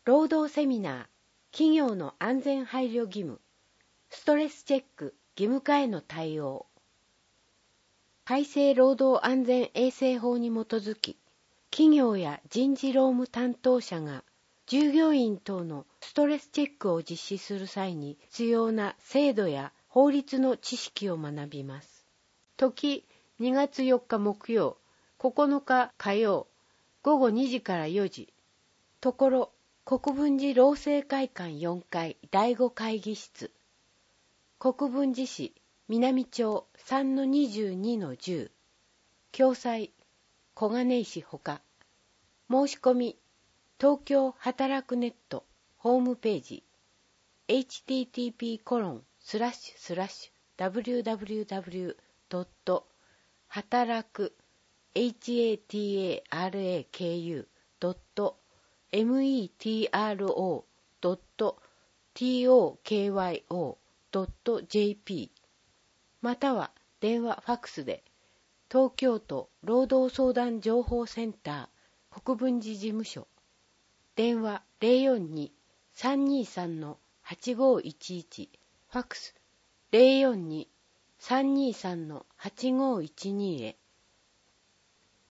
労働セミナー、企業の安全配慮義務、ストレスチェック義務化への対応。改正労働安全衛生法に基づき、企業や人事労務担当者が従業員等のストレスチェックを実施する際に必要な制度や法律の知識を学びます。時2月4日木曜、9日火曜、午後2時から4時。ところ、国分寺労政会館4階第5会議室。国分寺市南町 3-22-10。共催、小金井市ほか。申し込み、東京働くネットホームページ http://www. 働く hataraku.metro.tokyo.jp または電話ファックスで東京都労働相談情報センター国分寺事務所電話 042-323-8511 ファックス 042-323-8512 へ